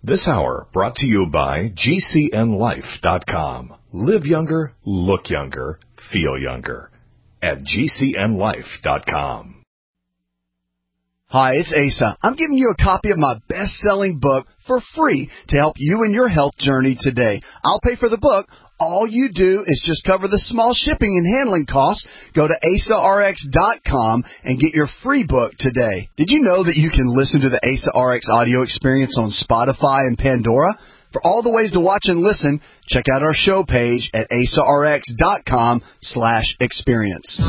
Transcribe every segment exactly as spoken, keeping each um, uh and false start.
This hour brought to you by G C N life dot com. Live younger, look younger, feel younger at G C N life dot com. Hi, it's Asa. I'm giving you a copy of my best-selling book for free to help you in your health journey today. I'll pay for the book. All you do is just cover the small shipping and handling costs. Go to asa r x dot com and get your free book today. Did you know that you can listen to the Asa R X audio experience on Spotify and Pandora? For all the ways to watch and listen, check out our show page at asa r x dot com slash experience.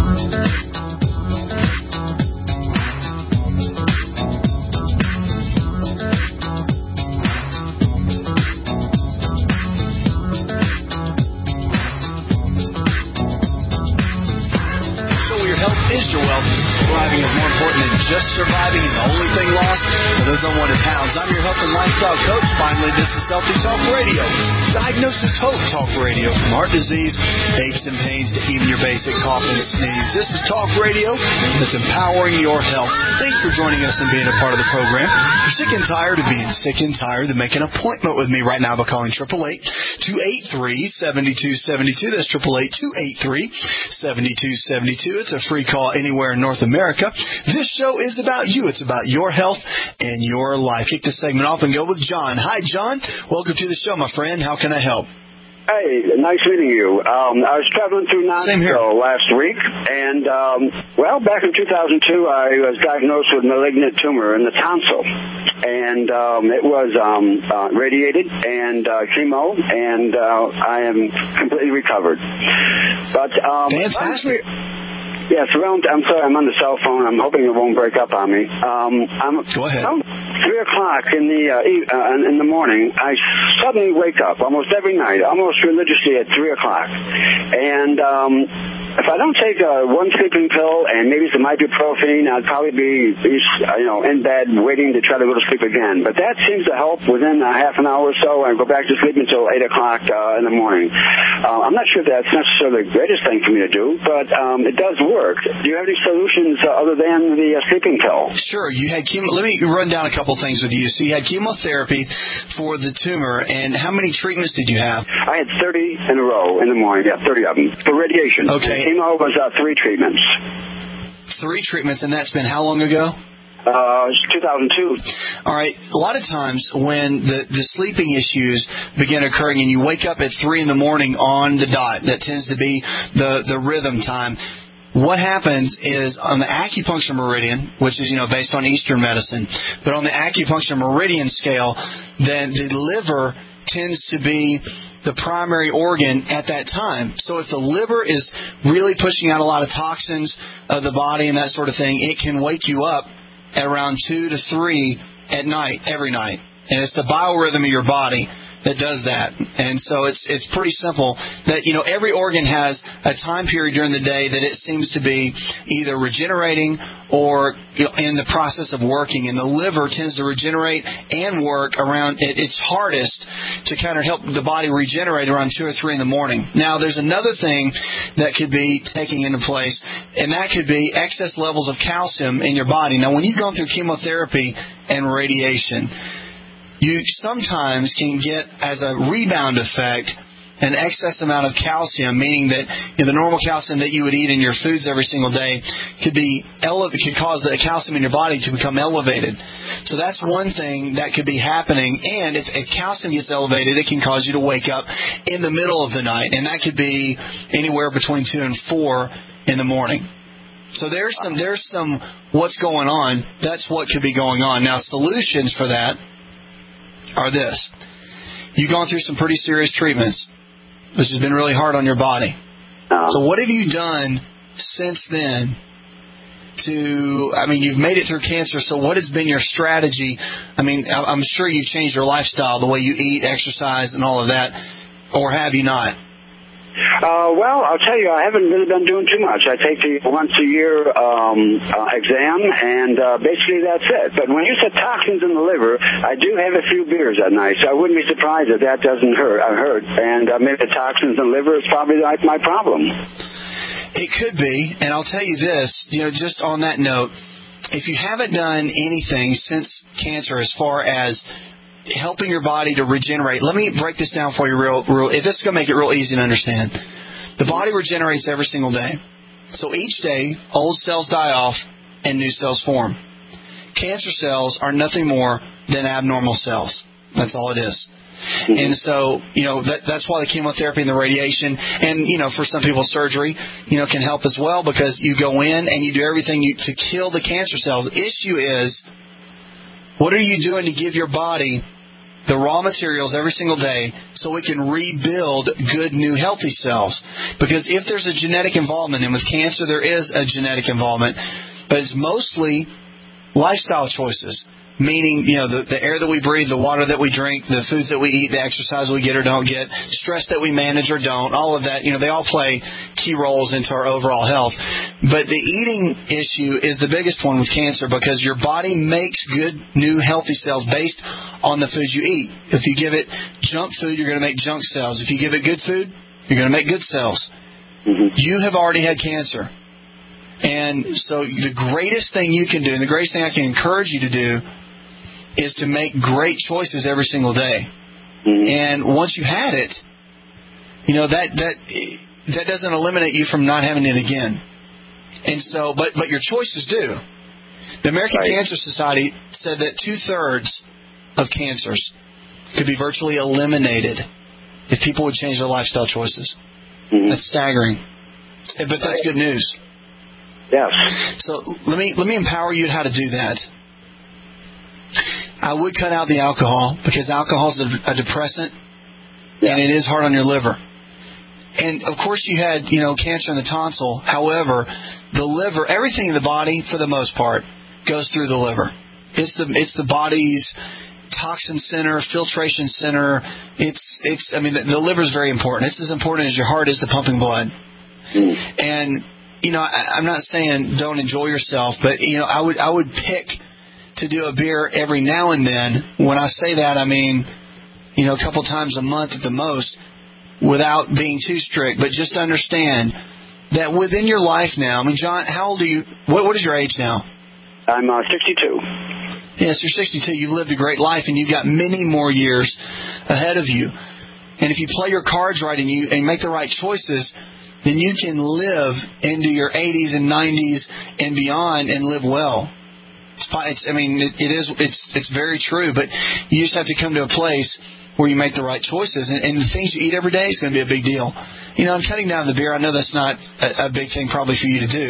Is your wealth. Thriving is more important than just surviving, and the only thing lost are those unwanted pounds. I'm your health and lifestyle coach. Finally, this is Healthy Talk Radio. Diagnosis Hope Talk Radio. From heart disease, aches and pains, to even your basic cough and sneeze. This is Talk Radio that's empowering your health. Thanks for joining us and being a part of the program. If you're sick and tired of being sick and tired, then make an appointment with me right now by calling eight eight eight, two eight three, seven two seven two. That's eight eight eight, two eight three, seven two seven two. It's a free call anywhere in North America. This show is about you. It's about your health and your life. Kick this segment off and go with John. Hi, John. Welcome to the show, my friend. How can I help? Hey, nice meeting you. Um, I was traveling through Knoxville last week, and, um, well, back in two thousand two, I was diagnosed with malignant tumor in the tonsil, and um, it was um, uh, radiated and uh, chemo, and uh, I am completely recovered. But um, Fantastic. Yes, around, I'm sorry, I'm on the cell phone. I'm hoping it won't break up on me. Um, I'm, Go ahead. Around three o'clock in the uh, e- uh, in the morning, I suddenly wake up almost every night, almost religiously at three o'clock. And um, if I don't take uh, one sleeping pill and maybe some ibuprofen, I'd probably be, you know, in bed waiting to try to go to sleep again. But that seems to help within a half an hour or so, and go back to sleep until eight o'clock uh, in the morning. Uh, I'm not sure if that's necessarily the greatest thing for me to do, but um, it does work. Do you have any solutions uh, other than the uh, sleeping pill? Sure. You had chemo. Let me run down a couple things with you. So you had chemotherapy for the tumor, and how many treatments did you have? I had thirty in a row in the morning. Yeah, thirty of them for radiation. Okay. And chemo was uh, three treatments. Three treatments, and that's been how long ago? Uh, two thousand two. All right. A lot of times when the, the sleeping issues begin occurring and you wake up at three in the morning on the dot, that tends to be the, the rhythm time. What happens is on the acupuncture meridian, which is, you know, based on Eastern medicine, but on the acupuncture meridian scale, then the liver tends to be the primary organ at that time. So if the liver is really pushing out a lot of toxins of the body and that sort of thing, it can wake you up at around two to three at night, every night. And it's the biorhythm of your body that does that. And so it's it's pretty simple that, you know, every organ has a time period during the day that it seems to be either regenerating or, you know, in the process of working. And the liver tends to regenerate and work around at its hardest to kind of help the body regenerate around two or three in the morning. Now, there's another thing that could be taking into place, and that could be excess levels of calcium in your body. Now, when you've gone through chemotherapy and radiation, you sometimes can get, as a rebound effect, an excess amount of calcium, meaning that, you know, the normal calcium that you would eat in your foods every single day could be ele- could cause the calcium in your body to become elevated. So that's one thing that could be happening. And if, if calcium gets elevated, it can cause you to wake up in the middle of the night, and that could be anywhere between two and four in the morning. So there's some there's some what's going on. That's what could be going on. Now, solutions for that are this. You've gone through some pretty serious treatments, which has been really hard on your body. So what have you done since then to, I mean, you've made it through cancer, so what has been your strategy? I mean, I'm sure you've changed your lifestyle, the way you eat, exercise, and all of that, or have you not? Uh, well, I'll tell you, I haven't really been doing too much. I take the once-a-year um, uh, exam, and uh, basically that's it. But when you said toxins in the liver, I do have a few beers at night, so I wouldn't be surprised if that doesn't hurt. I hurt, and uh, maybe the toxins in the liver is probably like my problem. It could be, and I'll tell you this, you know, just on that note, if you haven't done anything since cancer as far as helping your body to regenerate. Let me break this down for you real, real. If this is going to make it real easy to understand. The body regenerates every single day. So each day, old cells die off and new cells form. Cancer cells are nothing more than abnormal cells. That's all it is. Mm-hmm. And so, you know, that, that's why the chemotherapy and the radiation and, you know, for some people surgery, you know, can help as well because you go in and you do everything you, to kill the cancer cells. The issue is, what are you doing to give your body the raw materials every single day so it can rebuild good, new, healthy cells? Because if there's a genetic involvement, and with cancer there is a genetic involvement, but it's mostly lifestyle choices. Meaning, you know, the, the air that we breathe, the water that we drink, the foods that we eat, the exercise we get or don't get, stress that we manage or don't, all of that, you know, they all play key roles into our overall health. But the eating issue is the biggest one with cancer because your body makes good, new, healthy cells based on the foods you eat. If you give it junk food, you're going to make junk cells. If you give it good food, you're going to make good cells. Mm-hmm. You have already had cancer. And so the greatest thing you can do, and the greatest thing I can encourage you to do, is to make great choices every single day. Mm-hmm. And once you've had it, you know, that that that doesn't eliminate you from not having it again. And so, but but your choices do. The American right. Cancer Society said that two-thirds of cancers could be virtually eliminated if people would change their lifestyle choices. Mm-hmm. That's staggering. But that's right. Good news. Yes. So let me let me empower you how to do that. I would cut out the alcohol because alcohol is a, a depressant, yeah. and it is hard on your liver. And of course, you had you know cancer in the tonsil. However, the liver, everything in the body, for the most part, goes through the liver. It's the it's the body's toxin center, filtration center. It's it's. I mean, the, the liver is very important. It's as important as your heart is to pumping blood. Mm. And you know, I, I'm not saying don't enjoy yourself, but you know, I would I would pick to do a beer every now and then. When I say that, I mean, you know, a couple times a month at the most, without being too strict. But just understand that within your life now, I mean, John, how old are you? What, what is your age now? I'm uh, sixty-two. Yes, you're sixty-two. You've lived a great life, and you've got many more years ahead of you. And if you play your cards right and you and make the right choices, then you can live into your eighties and nineties and beyond and live well. It's, I mean, it, it is. It's it's very true. But you just have to come to a place where you make the right choices, and, and the things you eat every day is going to be a big deal. You know, I'm cutting down the beer. I know that's not a, a big thing probably for you to do,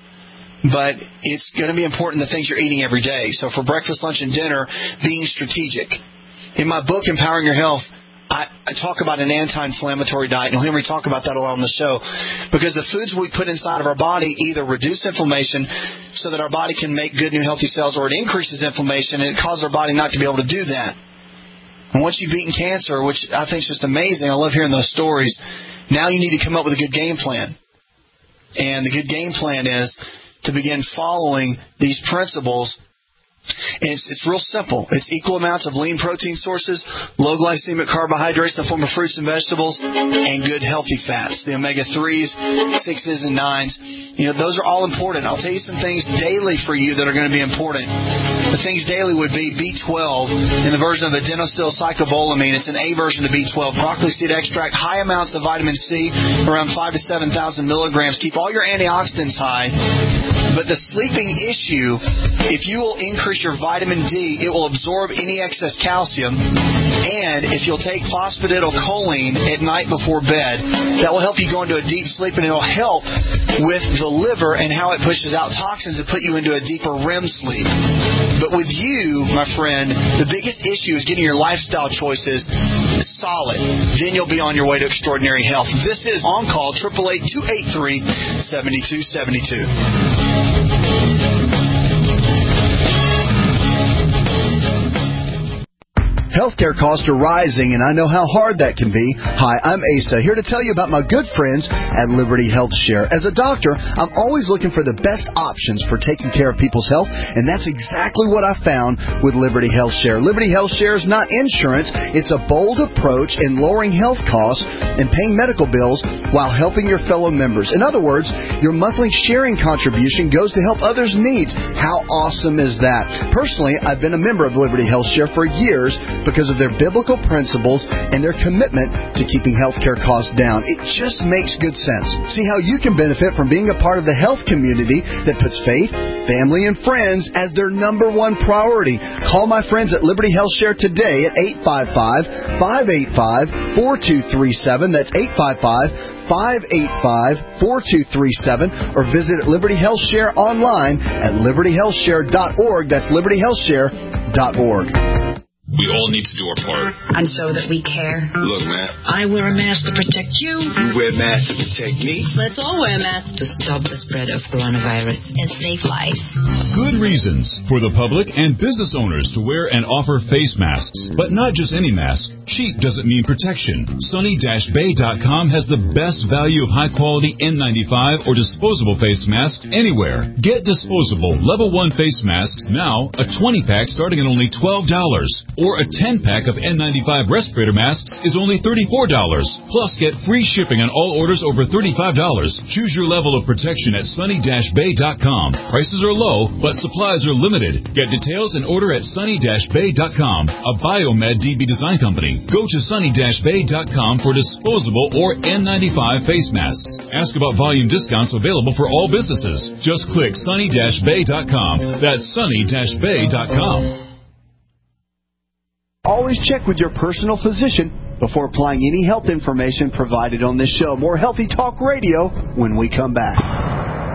but it's going to be important the things you're eating every day. So for breakfast, lunch, and dinner, being strategic. In my book, Empowering Your Health, I, I talk about an anti-inflammatory diet, and you'll hear me talk about that a lot on the show, because the foods we put inside of our body either reduce inflammation so that our body can make good, new, healthy cells, or it increases inflammation, and it causes our body not to be able to do that. And once you've beaten cancer, which I think is just amazing, I love hearing those stories, now you need to come up with a good game plan. And the good game plan is to begin following these principles. And it's, it's real simple. It's equal amounts of lean protein sources, low glycemic carbohydrates in the form of fruits and vegetables, and good healthy fats, the omega threes, sixes, and nines. You know, those are all important. I'll tell you some things daily for you that are going to be important. The things daily would be B twelve in the version of adenosylcycobolamine. It's an A version of B twelve. Broccoli seed extract, high amounts of vitamin C, around five to seven thousand milligrams. Keep all your antioxidants high. But the sleeping issue, if you will increase your vitamin D, it will absorb any excess calcium. And if you'll take phosphatidylcholine at night before bed, that will help you go into a deep sleep, and it will help with the liver and how it pushes out toxins and put you into a deeper R E M sleep. But with you, my friend, the biggest issue is getting your lifestyle choices solid. Then you'll be on your way to extraordinary health. This is On Call, eight eight eight, two eight three, seven two seven two. Healthcare costs are rising, and I know how hard that can be. Hi, I'm Asa, here to tell you about my good friends at Liberty Health Share. As a doctor, I'm always looking for the best options for taking care of people's health, and that's exactly what I found with Liberty Health Share. Liberty Health Share is not insurance. It's a bold approach in lowering health costs and paying medical bills while helping your fellow members. In other words, your monthly sharing contribution goes to help others' needs. How awesome is that? Personally, I've been a member of Liberty Health Share for years, because of their biblical principles and their commitment to keeping healthcare costs down. It just makes good sense. See how you can benefit from being a part of the health community that puts faith, family, and friends as their number one priority. Call my friends at Liberty Health Share today at eight five five, five eight five, four two three seven. That's eight five five, five eight five, four two three seven, or visit Liberty Health Share online at liberty health share dot org. That's liberty health share dot org. We all need to do our part. And show that we care. Look, man. I wear a mask to protect you. You wear masks to protect me. Let's all wear masks to stop the spread of coronavirus and save lives. Good reasons for the public and business owners to wear and offer face masks. But not just any mask. Cheap doesn't mean protection. Sunny Bay dot com has the best value of high-quality N ninety-five or disposable face masks anywhere. Get disposable Level one face masks now, a twenty-pack starting at only twelve dollars. Or a ten-pack of N ninety-five respirator masks is only thirty-four dollars. Plus, get free shipping on all orders over thirty-five dollars. Choose your level of protection at Sunny Bay dot com. Prices are low, but supplies are limited. Get details and order at Sunny Bay dot com, a Biomed D B design company. Go to Sunny Bay dot com for disposable or N ninety-five face masks. Ask about volume discounts available for all businesses. Just click Sunny Bay dot com. That's Sunny Bay dot com. Always check with your personal physician before applying any health information provided on this show. More Healthy Talk Radio when we come back.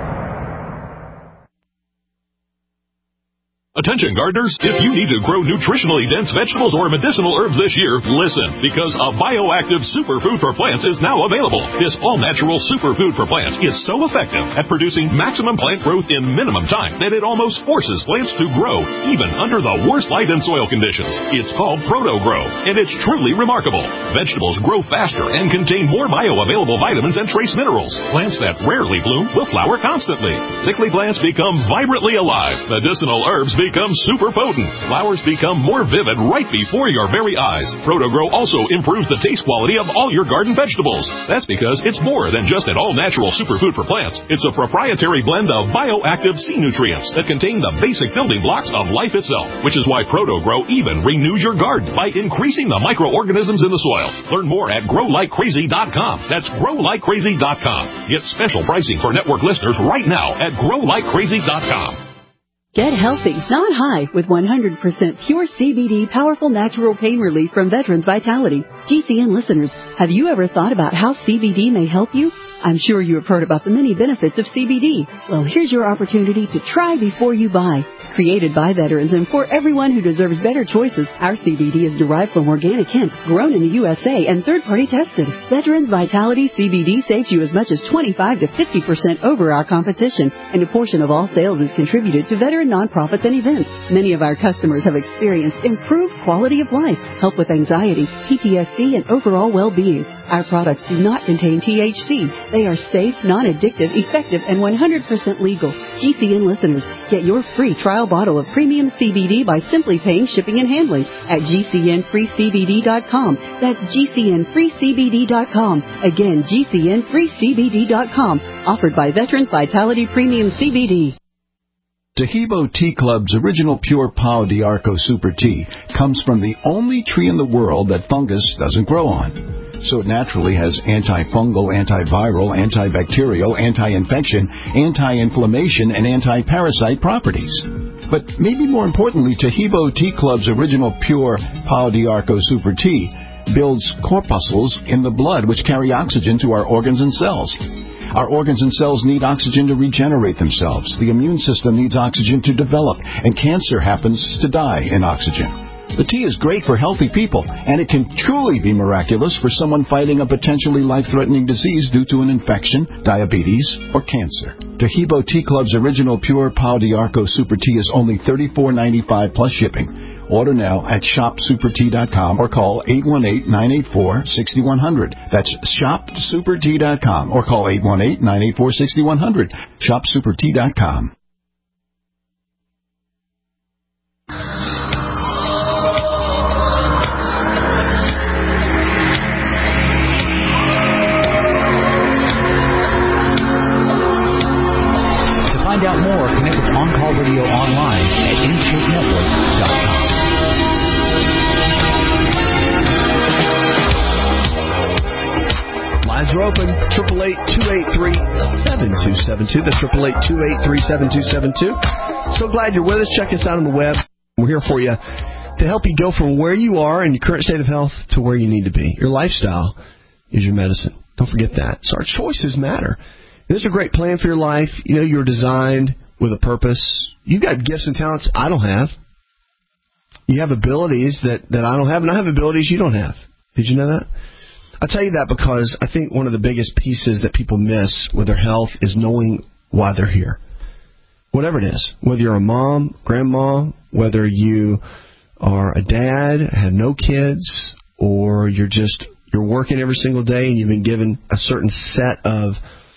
Attention gardeners, if you need to grow nutritionally dense vegetables or medicinal herbs this year, listen, because a bioactive superfood for plants is now available. This all-natural superfood for plants is so effective at producing maximum plant growth in minimum time that it almost forces plants to grow, even under the worst light and soil conditions. It's called Proto-Grow, and it's truly remarkable. Vegetables grow faster and contain more bioavailable vitamins and trace minerals. Plants that rarely bloom will flower constantly. Sickly plants become vibrantly alive. Medicinal herbs become super potent. Flowers become more vivid right before your very eyes. Proto-Grow also improves the taste quality of all your garden vegetables. That's because it's more than just an all-natural superfood for plants. It's a proprietary blend of bioactive sea nutrients that contain the basic building blocks of life itself, which is why Proto-Grow even renews your garden by increasing the microorganisms in the soil. Learn more at grow like crazy dot com. That's grow like crazy dot com. Get special pricing for network listeners right now at grow like crazy dot com. Get healthy, not high, with one hundred percent pure C B D powerful natural pain relief from Veterans Vitality. G C N listeners, have you ever thought about how C B D may help you? I'm sure you have heard about the many benefits of C B D. Well, here's your opportunity to try before you buy. Created by veterans and for everyone who deserves better choices, our C B D is derived from organic hemp, grown in the U S A and third-party tested. Veterans Vitality C B D saves you as much as twenty-five to fifty percent over our competition, and a portion of all sales is contributed to veteran nonprofits and events. Many of our customers have experienced improved quality of life, help with anxiety, P T S D, and overall well-being. Our products do not contain T H C. They are safe, non-addictive, effective, and one hundred percent legal. G C N listeners, get your free trial bottle of premium C B D by simply paying shipping and handling at G C N free C B D dot com. That's G C N free C B D dot com. Again, G C N free C B D dot com. Offered by Veterans Vitality Premium C B D. Tahibo Tea Club's original pure Pau d'Arco Super Tea comes from the only tree in the world that fungus doesn't grow on. So it naturally has antifungal, antiviral, antibacterial, anti-infection, anti-inflammation, and anti-parasite properties. But maybe more importantly, Tahibo Tea Club's original pure Pau d'Arco Super Tea builds corpuscles in the blood which carry oxygen to our organs and cells. Our organs and cells need oxygen to regenerate themselves. The immune system needs oxygen to develop, and cancer happens to die in oxygen. The tea is great for healthy people, and it can truly be miraculous for someone fighting a potentially life-threatening disease due to an infection, diabetes, or cancer. Tahibo Tea Club's original pure Pau d'Arco Super Tea is only thirty-four ninety-five plus shipping. Order now at shop super tea dot com or call eight one eight, nine eight four, six one zero zero. That's shop super tea dot com or call eight one eight, nine eight four, six one zero zero. shop super tea dot com. To find out more, connect with On-Call Radio online at instate network dot com. are open. triple eight, two eight three, seven two seven two. That's triple eight, two eight three, seven two seven two. So glad you're with us. Check us out on the web. We're here for you to help you go from where you are in your current state of health to where you need to be. Your lifestyle is your medicine. Don't forget that. So our choices matter. This is a great plan for your life. You know, you're designed with a purpose. You got gifts and talents I don't have. You have abilities that, that I don't have, and I have abilities you don't have. Did you know that? I tell you that because I think one of the biggest pieces that people miss with their health is knowing why they're here. Whatever it is, whether you're a mom, grandma, whether you are a dad, have no kids, or you're just you're working every single day and you've been given a certain set of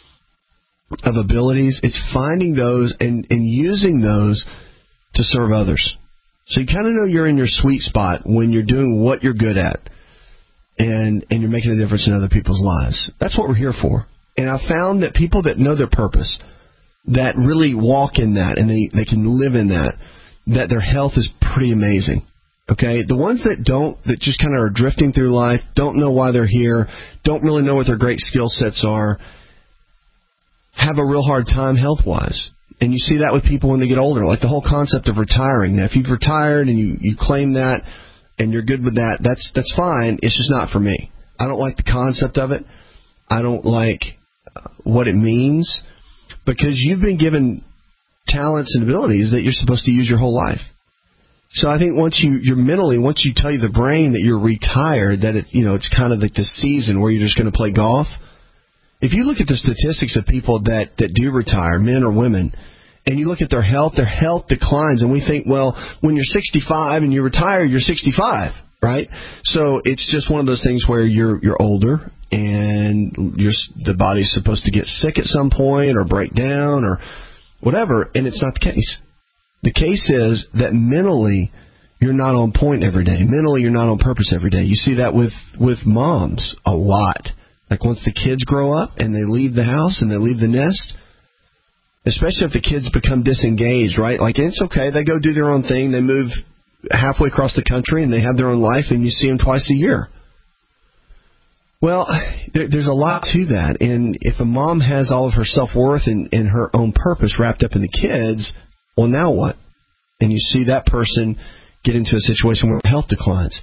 of abilities, it's finding those and, and using those to serve others. So you kind of know you're in your sweet spot when you're doing what you're good at and, and you're making a difference in other people's lives. That's what we're here for. And I found that people that know their purpose, that really walk in that and they, they can live in that, that their health is pretty amazing. Okay? The ones that don't, that just kind of are drifting through life, don't know why they're here, don't really know what their great skill sets are, have a real hard time health-wise. And you see that with people when they get older, like the whole concept of retiring. Now, if you've retired and you, you claim that and you're good with that, that's that's fine. It's just not for me. I don't like the concept of it. I don't like what it means because you've been given talents and abilities that you're supposed to use your whole life. So I think once you, you're mentally, once you tell you the brain that you're retired, that it's, you know, it's kind of like the season where you're just going to play golf. If you look at the statistics of people that, that do retire, men or women, and you look at their health, their health declines, and we think, well, when you're sixty-five and you retire, you're sixty-five, right? So it's just one of those things where you're you're older and you're, the body's supposed to get sick at some point or break down or whatever, and it's not the case. The case is that mentally you're not on point every day. Mentally you're not on purpose every day. You see that with, with moms a lot. Like once the kids grow up and they leave the house and they leave the nest, especially if the kids become disengaged, right? Like it's okay, they go do their own thing, they move halfway across the country and they have their own life and you see them twice a year. Well, there, there's a lot to that. And if a mom has all of her self-worth and, and her own purpose wrapped up in the kids, well, now what? And you see that person get into a situation where health declines.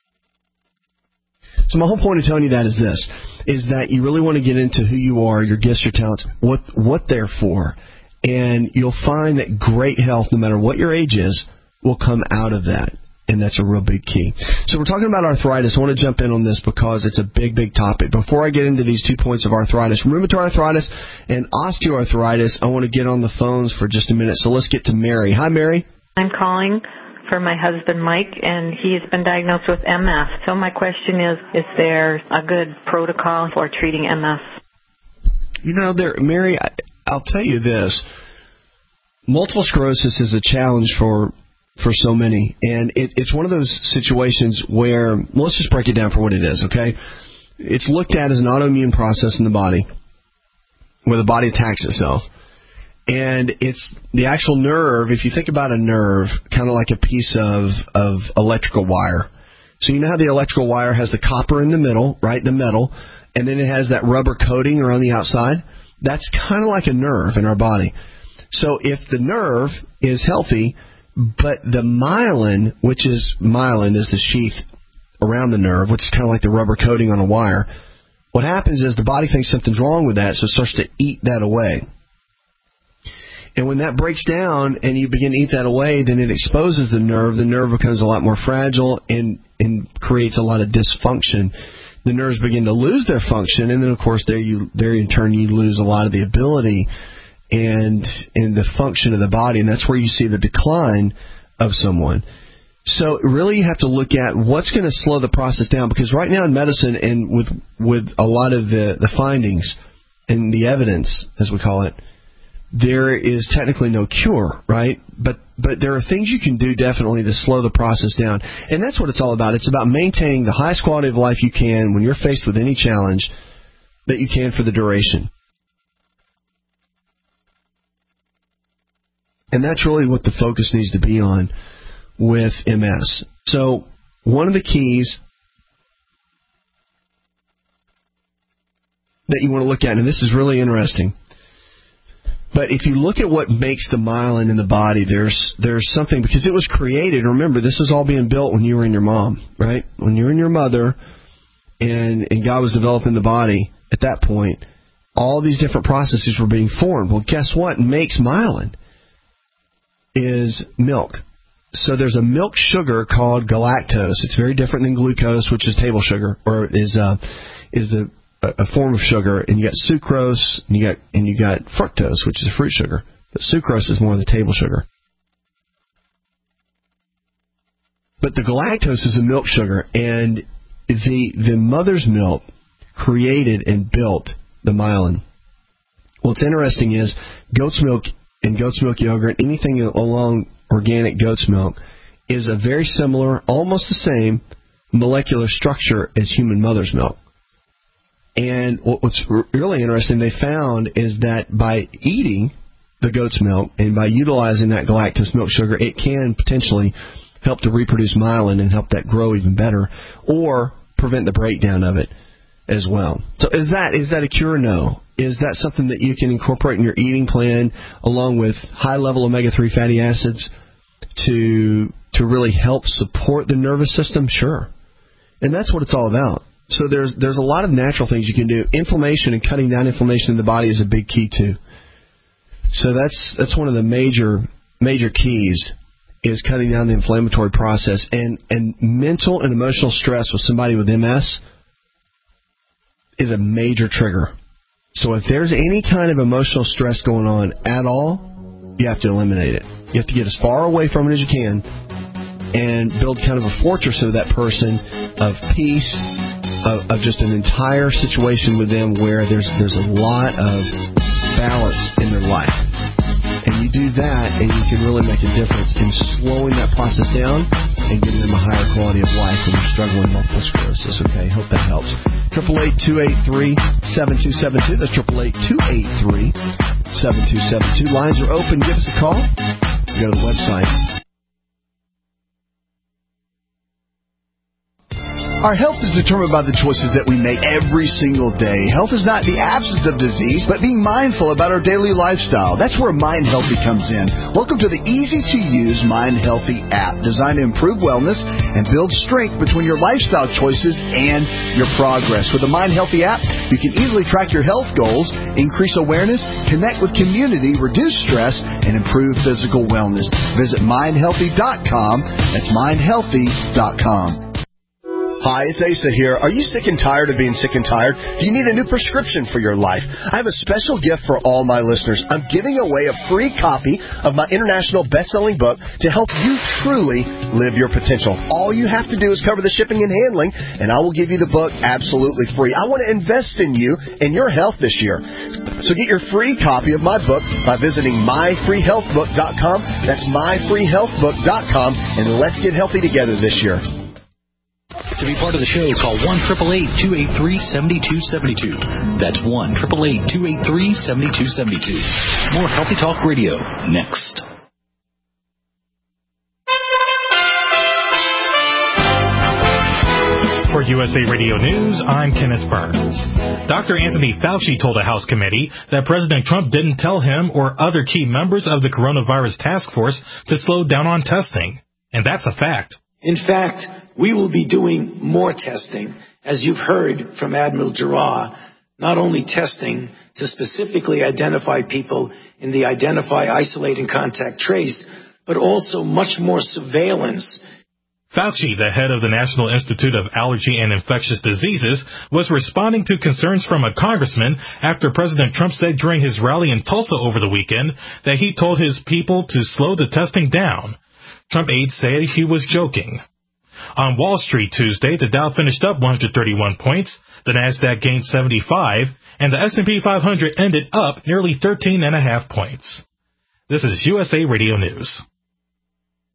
So my whole point of telling you that is this, is that you really want to get into who you are, your gifts, your talents, what what they're for. And you'll find that great health, no matter what your age is, will come out of that. And that's a real big key. So we're talking about arthritis. I want to jump in on this because it's a big, big topic. Before I get into these two points of arthritis, rheumatoid arthritis and osteoarthritis, I want to get on the phones for just a minute. So let's get to Mary. Hi, Mary. I'm calling for my husband, Mike, and he's been diagnosed with M S. So my question is, is there a good protocol for treating M S? You know, there, Mary, I, I'll tell you this. Multiple sclerosis is a challenge for for so many, and it, it's one of those situations where, well, let's just break it down for what it is, okay? It's looked at as an autoimmune process in the body where the body attacks itself. And it's the actual nerve, if you think about a nerve, kind of like a piece of, of electrical wire. So you know how the electrical wire has the copper in the middle, right, the metal, and then it has that rubber coating around the outside? That's kind of like a nerve in our body. So if the nerve is healthy, but the myelin, which is myelin is the sheath around the nerve, which is kind of like the rubber coating on a wire, what happens is the body thinks something's wrong with that, so it starts to eat that away. And when that breaks down and you begin to eat that away, then it exposes the nerve. The nerve becomes a lot more fragile and, and creates a lot of dysfunction. The nerves begin to lose their function, and then, of course, there you there in turn you lose a lot of the ability and and the function of the body, and that's where you see the decline of someone. So really you have to look at what's going to slow the process down, because right now in medicine and with with a lot of the, the findings and the evidence, as we call it, there is technically no cure, right? But but there are things you can do definitely to slow the process down. And that's what it's all about. It's about maintaining the highest quality of life you can when you're faced with any challenge that you can for the duration. And that's really what the focus needs to be on with M S. So one of the keys that you want to look at, and this is really interesting. But if you look at what makes the myelin in the body, there's there's something, because it was created. Remember, this was all being built when you were in your mom, right? When you were in your mother, and, and God was developing the body at that point, all these different processes were being formed. Well, guess what makes myelin? Is milk. So there's a milk sugar called galactose. It's very different than glucose, which is table sugar, or is uh, is a, a form of sugar. And you got sucrose, and you got and you got fructose, which is a fruit sugar. But sucrose is more the table sugar. But the galactose is a milk sugar, and the the mother's milk created and built the myelin. What's interesting is goat's milk and goat's milk yogurt, anything along organic goat's milk, is a very similar, almost the same molecular structure as human mother's milk. And what's really interesting they found is that by eating the goat's milk and by utilizing that galactose milk sugar, it can potentially help to reproduce myelin and help that grow even better, or prevent the breakdown of it as well. So is that is that a cure? No. Is that something that you can incorporate in your eating plan along with high-level omega three fatty acids to to really help support the nervous system? Sure. And that's what it's all about. So there's there's a lot of natural things you can do. Inflammation and cutting down inflammation in the body is a big key too. So that's that's one of the major major keys, is cutting down the inflammatory process. And, and mental and emotional stress with somebody with M S is a major trigger. So if there's any kind of emotional stress going on at all, you have to eliminate it. You have to get as far away from it as you can and build kind of a fortress of that person of peace, of, of just an entire situation with them where there's there's a lot of balance in their life. And you do that, and you can really make a difference in slowing that process down and giving them a higher quality of life when they're struggling with multiple sclerosis. Okay, hope that helps. eight eight eight, two eight three, seven two seven two. That's eight eight eight, two eight three, seven two seven two. Lines are open. Give us a call. Go to the website. Our health is determined by the choices that we make every single day. Health is not the absence of disease, but being mindful about our daily lifestyle. That's where Mind Healthy comes in. Welcome to the easy-to-use Mind Healthy app, designed to improve wellness and build strength between your lifestyle choices and your progress. With the Mind Healthy app, you can easily track your health goals, increase awareness, connect with community, reduce stress, and improve physical wellness. Visit mind healthy dot com. That's mind healthy dot com. Hi, it's Asa here. Are you sick and tired of being sick and tired? Do you need a new prescription for your life? I have a special gift for all my listeners. I'm giving away a free copy of my international best-selling book to help you truly live your potential. All you have to do is cover the shipping and handling, and I will give you the book absolutely free. I want to invest in you and your health this year. So get your free copy of my book by visiting my free health book dot com. That's my free health book dot com, and let's get healthy together this year. To be part of the show, call one eight eight eight, two eight three, seven two seven two. That's one eight eight eight, two eight three, seven two seven two. More Healthy Talk Radio next. For U S A Radio News, I'm Kenneth Burns. Doctor Anthony Fauci told a House committee that President Trump didn't tell him or other key members of the coronavirus task force to slow down on testing. And that's a fact. In fact, we will be doing more testing, as you've heard from Admiral Giroir, not only testing to specifically identify people in the Identify, Isolate, and Contact Trace, but also much more surveillance. Fauci, the head of the National Institute of Allergy and Infectious Diseases, was responding to concerns from a congressman after President Trump said during his rally in Tulsa over the weekend that he told his people to slow the testing down. Trump aides said he was joking. On Wall Street Tuesday, the Dow finished up one hundred thirty-one points, the Nasdaq gained seventy-five, and the S and P five hundred ended up nearly thirteen and a half points. This is U S A Radio News.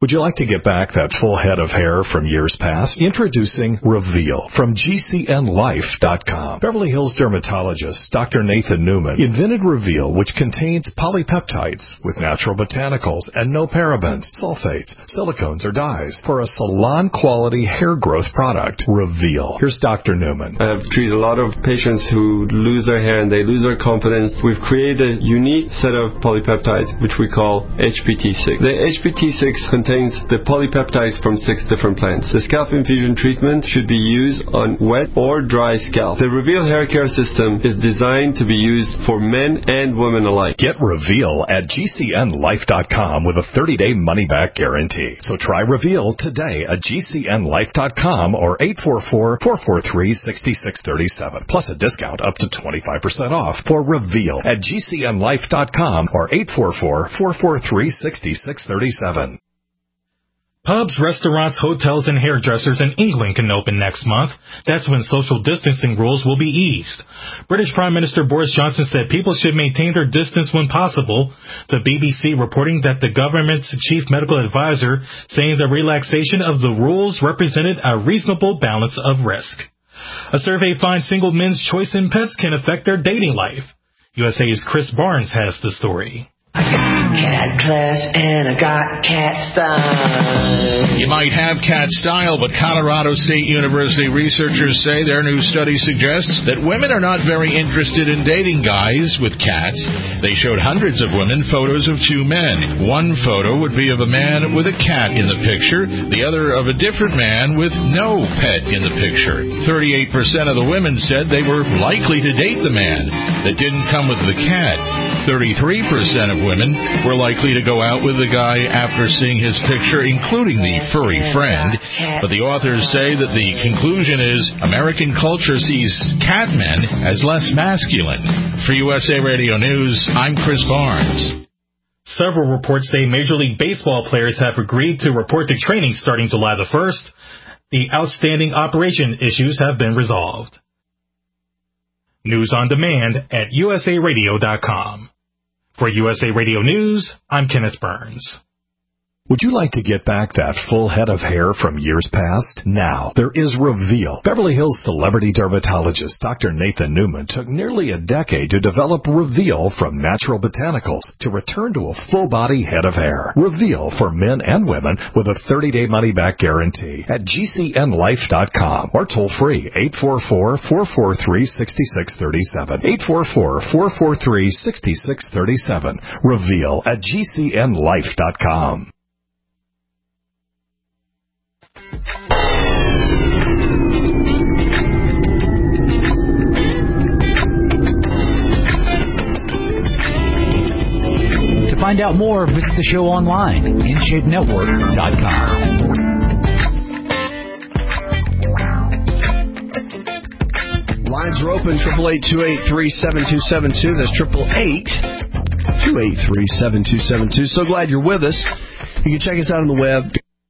Would you like to get back that full head of hair from years past? Introducing Reveal from G C N Life dot com. Beverly Hills dermatologist Doctor Nathan Newman invented Reveal, which contains polypeptides with natural botanicals and no parabens, sulfates, silicones, or dyes for a salon-quality hair growth product. Reveal. Here's Doctor Newman. I have treated a lot of patients who lose their hair and they lose their confidence. We've created a unique set of polypeptides, which we call H P T six. The H P T six contains the polypeptides from six different plants. The scalp infusion treatment should be used on wet or dry scalp. The Reveal hair care system is designed to be used for men and women alike. Get Reveal at G C N Life dot com with a thirty-day money-back guarantee. So try Reveal today at G C N Life dot com or eight four four, four four three, six six three seven. Plus a discount up to twenty-five percent off for Reveal at G C N Life dot com or eight four four, four four three, six six three seven. Pubs, restaurants, hotels, and hairdressers in England can open next month. That's when social distancing rules will be eased. British Prime Minister Boris Johnson said people should maintain their distance when possible. The B B C reporting that the government's chief medical advisor saying the relaxation of the rules represented a reasonable balance of risk. A survey finds single men's choice in pets can affect their dating life. U S A's Chris Barnes has the story. I got cat class and I got cat style. You might have cat style, but Colorado State University researchers say their new study suggests that women are not very interested in dating guys with cats. They showed hundreds of women photos of two men. One photo would be of a man with a cat in the picture, the other of a different man with no pet in the picture. thirty-eight percent of the women said they were likely to date the man that didn't come with the cat. thirty-three percent of women were likely to go out with the guy after seeing his picture, including the furry friend. But the authors say that the conclusion is American culture sees cat men as less masculine. For U S A Radio News, I'm Chris Barnes. Several reports say Major League Baseball players have agreed to report to training starting July the first. The outstanding operation issues have been resolved. News on demand at U S A radio dot com. For U S A Radio News, I'm Kenneth Burns. Would you like to get back that full head of hair from years past? Now, there is Reveal. Beverly Hills celebrity dermatologist Doctor Nathan Newman took nearly a decade to develop Reveal from natural botanicals to return to a full-body head of hair. Reveal for men and women with a thirty-day money-back guarantee at G C N Life dot com or toll-free eight four four, four four three, six six three seven. eight four four, four four three, six six three seven. Reveal at G C N Life dot com. To find out more, visit the show online, in shape network dot com. Lines are open, triple eight, two eight three, seven two seven two. That's triple eight, two eight three, seven two seven two. So glad you're with us. You can check us out on the web.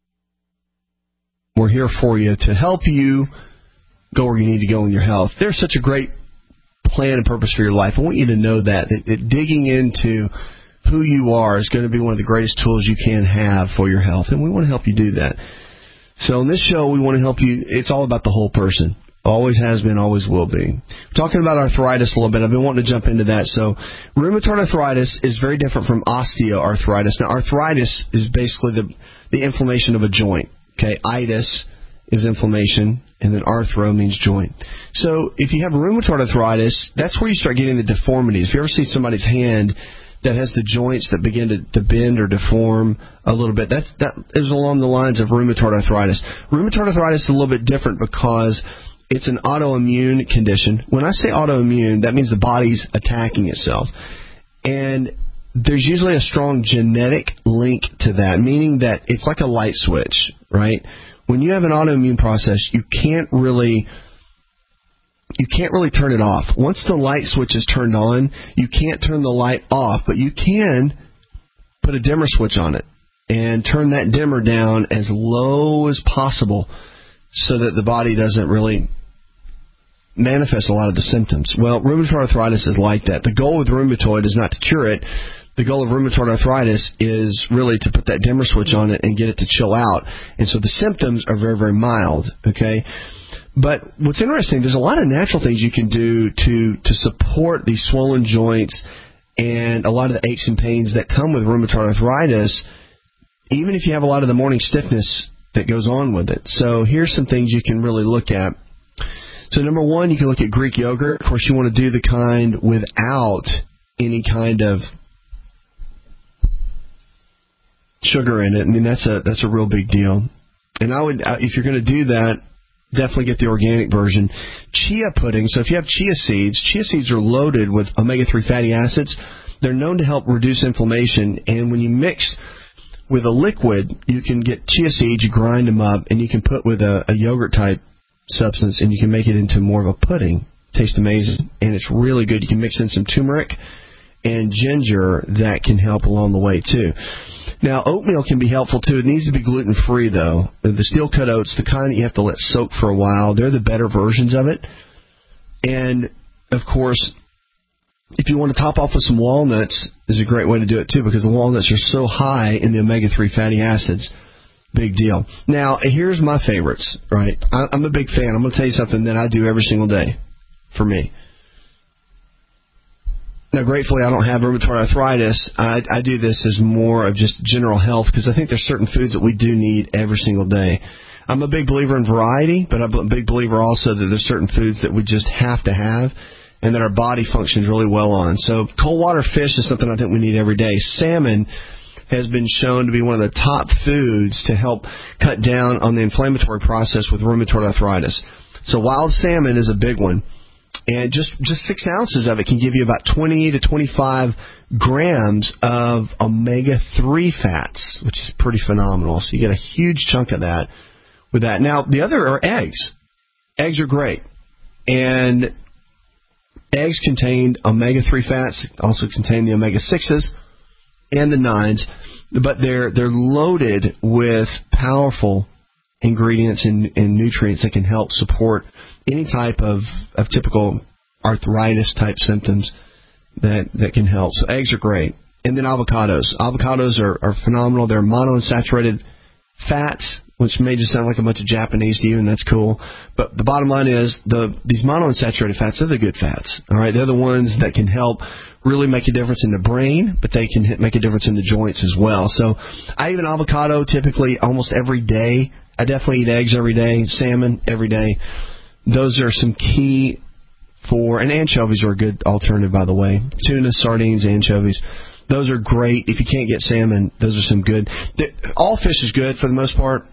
We're here for you to help you go where you need to go in your health. There's such a great plan and purpose for your life. I want you to know that, that, that digging into who you are is going to be one of the greatest tools you can have for your health, and we want to help you do that. So in this show, we want to help you. It's all about the whole person. Always has been, always will be. We're talking about arthritis a little bit. I've been wanting to jump into that. So rheumatoid arthritis is very different from osteoarthritis. Now, arthritis is basically the the inflammation of a joint. Okay, itis is inflammation, and then arthro means joint. So if you have rheumatoid arthritis, that's where you start getting the deformities. If you ever see somebody's hand that has the joints that begin to, to bend or deform a little bit, that's, that is along the lines of rheumatoid arthritis. Rheumatoid arthritis is a little bit different because it's an autoimmune condition. When I say autoimmune, that means the body's attacking itself. And there's usually a strong genetic link to that, meaning that it's like a light switch, right? When you have an autoimmune process, you can't really you can't really turn it off. Once the light switch is turned on, you can't turn the light off, but you can put a dimmer switch on it and turn that dimmer down as low as possible so that the body doesn't really manifest a lot of the symptoms. Well, rheumatoid arthritis is like that. The goal with rheumatoid is not to cure it. the goal of rheumatoid arthritis is really to put that dimmer switch on it and get it to chill out. And so the symptoms are very, very mild, okay? But what's interesting, there's a lot of natural things you can do to, to support these swollen joints and a lot of the aches and pains that come with rheumatoid arthritis, even if you have a lot of the morning stiffness that goes on with it. So here's some things you can really look at. So number one, you can look at Greek yogurt. Of course, you want to do the kind without any kind of sugar in it. I mean, that's a that's a real big deal. And I would, if you're going to do that, definitely get the organic version. Chia pudding. So if you have chia seeds, chia seeds are loaded with omega three fatty acids. They're known to help reduce inflammation. And when you mix with a liquid, you can get chia seeds, you grind them up, and you can put with a, a yogurt type substance, and you can make it into more of a pudding. Tastes amazing, and it's really good. You can mix in some turmeric and ginger. That can help along the way too. Now, oatmeal can be helpful too. It needs to be gluten-free though. The steel cut oats, the kind that you have to let soak for a while, they're the better versions of it. And of course, if you want to top off with some walnuts, is a great way to do it too, because the walnuts are so high in the omega three fatty acids. Big deal. Now, here's my favorites, right? I'm a big fan. I'm going to tell you something that I do every single day for me. Now, gratefully, I don't have rheumatoid arthritis. I, I do this as more of just general health, because I think there's certain foods that we do need every single day. I'm a big believer in variety, but I'm a big believer also that there's certain foods that we just have to have and that our body functions really well on. So cold water fish is something I think we need every day. Salmon has been shown to be one of the top foods to help cut down on the inflammatory process with rheumatoid arthritis. So wild salmon is a big one. And just, just six ounces of it can give you about twenty to twenty-five grams of omega three fats, which is pretty phenomenal. So you get a huge chunk of that with that. Now, the other are eggs. Eggs are great. And eggs contain omega three fats, also contain the omega sixes and the nines, but they're they're loaded with powerful ingredients and, and nutrients that can help support any type of, of typical arthritis-type symptoms that, that can help. So eggs are great. And then avocados. Avocados are, are phenomenal. They're monounsaturated fats, which may just sound like a bunch of Japanese to you, and that's cool. But the bottom line is the these monounsaturated fats are the good fats. All right, they're the ones that can help really make a difference in the brain, but they can hit, make a difference in the joints as well. So I eat an avocado typically almost every day. I definitely eat eggs every day, salmon every day. Those are some key for, and anchovies are a good alternative, by the way. Tuna, sardines, anchovies. Those are great. If you can't get salmon, those are some good. All fish is good for the most part,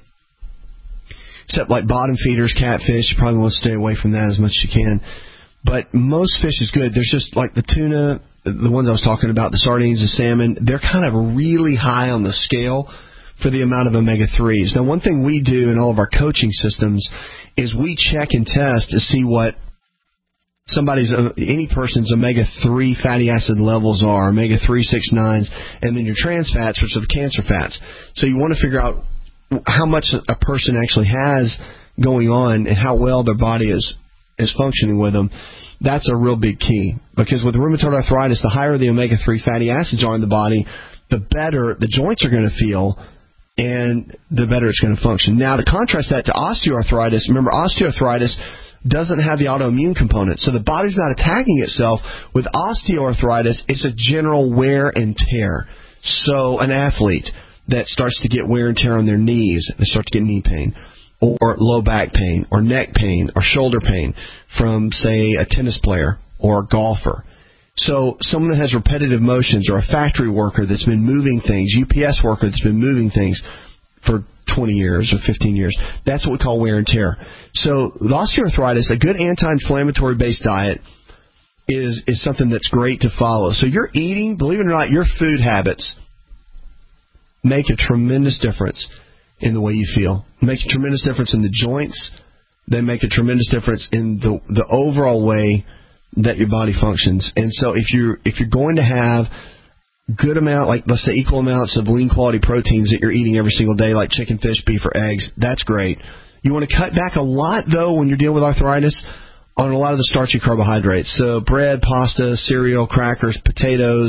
except like bottom feeders, catfish. You probably want to stay away from that as much as you can. But most fish is good. There's just like the tuna, the ones I was talking about, the sardines, the salmon, they're kind of really high on the scale for the amount of omega threes. Now, one thing we do in all of our coaching systems is we check and test to see what somebody's, uh, any person's omega three fatty acid levels are, omega three, six, nines, and then your trans fats, which are the cancer fats. So you want to figure out how much a person actually has going on and how well their body is, is functioning with them. That's a real big key, because with rheumatoid arthritis, the higher the omega three fatty acids are in the body, the better the joints are going to feel, and the better it's going to function. Now, to contrast that to osteoarthritis, remember, osteoarthritis doesn't have the autoimmune component, so the body's not attacking itself. With osteoarthritis, it's a general wear and tear. So an athlete that starts to get wear and tear on their knees, they start to get knee pain, or low back pain, or neck pain, or shoulder pain from, say, a tennis player or a golfer. So someone that has repetitive motions, or a factory worker that's been moving things, U P S worker that's been moving things for twenty years or fifteen years, that's what we call wear and tear. So the osteoarthritis, a good anti-inflammatory based diet is, is something that's great to follow. So your eating, believe it or not, your food habits make a tremendous difference in the way you feel. Make a tremendous difference in the joints. They make a tremendous difference in the the overall way that your body functions. And so if you're if you're going to have good amount, like let's say equal amounts of lean quality proteins that you're eating every single day, like chicken, fish, beef, or eggs, that's great. You want to cut back a lot, though, when you're dealing with arthritis, on a lot of the starchy carbohydrates. So bread, pasta, cereal, crackers, potatoes,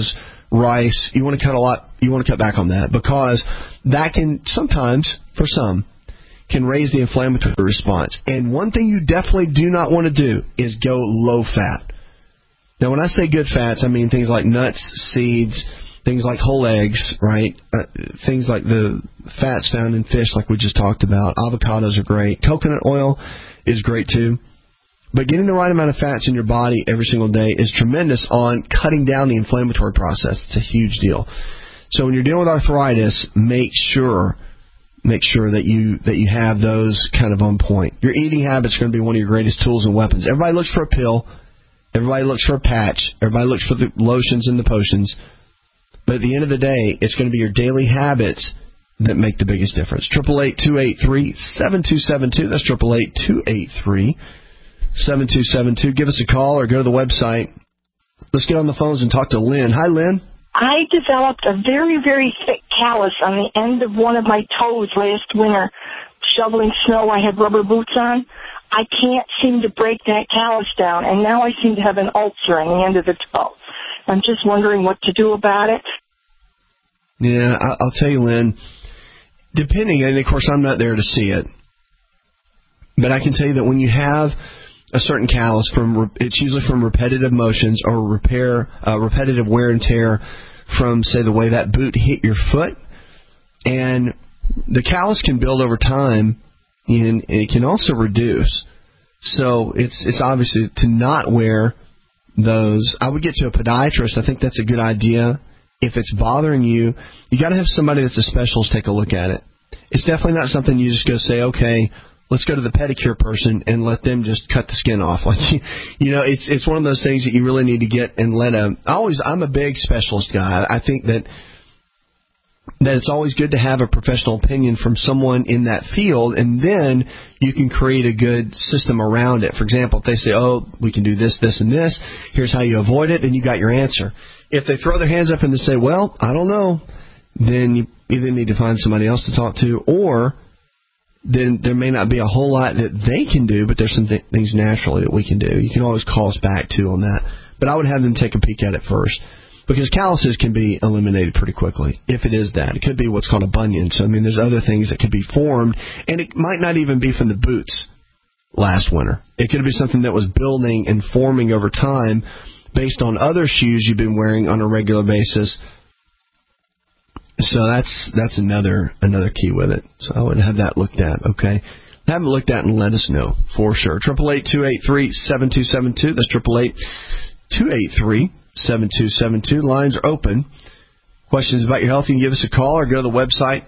rice. You want to cut a lot. You want to cut back on that because that can sometimes, for some, can raise the inflammatory response. And one thing you definitely do not want to do is go low fat. Now, when I say good fats, I mean things like nuts, seeds, things like whole eggs, right? Uh, things like the fats found in fish, like we just talked about. Avocados are great. Coconut oil is great too. But getting the right amount of fats in your body every single day is tremendous on cutting down the inflammatory process. It's a huge deal. So when you're dealing with arthritis, make sure make sure that you that you have those kind of on point. Your eating habits are going to be one of your greatest tools and weapons. Everybody looks for a pill. Everybody looks for a patch. Everybody looks for the lotions and the potions. But at the end of the day, it's going to be your daily habits that make the biggest difference. eight eight eight, two eight three, seven two seven two. That's eight eight eight, two eight three, seven two seven two. Give us a call or go to the website. Let's get on the phones and talk to Lynn. Hi, Lynn. I developed a very, very thick callus on the end of one of my toes last winter. Shoveling snow, I had rubber boots on. I can't seem to break that callus down, and now I seem to have an ulcer on the end of the toe. I'm just wondering what to do about it. Yeah, I'll tell you, Lynn, depending, and of course I'm not there to see it, but I can tell you that when you have a certain callus, from it's usually from repetitive motions or repair, uh, repetitive wear and tear from, say, the way that boot hit your foot, and the callus can build over time, and it can also reduce. So it's it's obviously to not wear those. I would get to a podiatrist. I think that's a good idea. If it's bothering you, you got to have somebody that's a specialist take a look at it. It's definitely not something you just go say, okay, let's go to the pedicure person and let them just cut the skin off. Like, you, you know, it's it's one of those things that you really need to get and let a. I always, I'm a big specialist guy. I think that that it's always good to have a professional opinion from someone in that field, and then you can create a good system around it. For example, if they say, oh, we can do this, this, and this, here's how you avoid it, then you got your answer. If they throw their hands up and they say, well, I don't know, then you either need to find somebody else to talk to, or then there may not be a whole lot that they can do, but there's some th- things naturally that we can do. You can always call us back, too, on that. But I would have them take a peek at it first, because calluses can be eliminated pretty quickly, if it is that. It could be what's called a bunion. So, I mean, there's other things that could be formed, and it might not even be from the boots last winter. It could be something that was building and forming over time based on other shoes you've been wearing on a regular basis. So that's that's another another key with it. So I would have that looked at, okay? Have it looked at and let us know for sure. eight eight eight, two eight three, seven two seven two. That's eight eight eight, two eight three, seven two seven two. Lines are open. Questions about your health, you can give us a call or go to the website.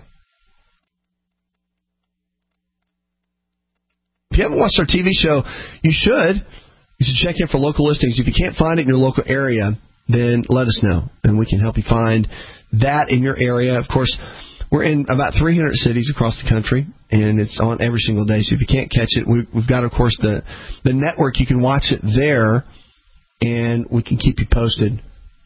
If you haven't watched our T V show, you should. You should check in for local listings. If you can't find it in your local area, then let us know, and we can help you find that in your area. Of course, we're in about three hundred cities across the country, and it's on every single day. So if you can't catch it, we've got, of course, the, the network. You can watch it there, and we can keep you posted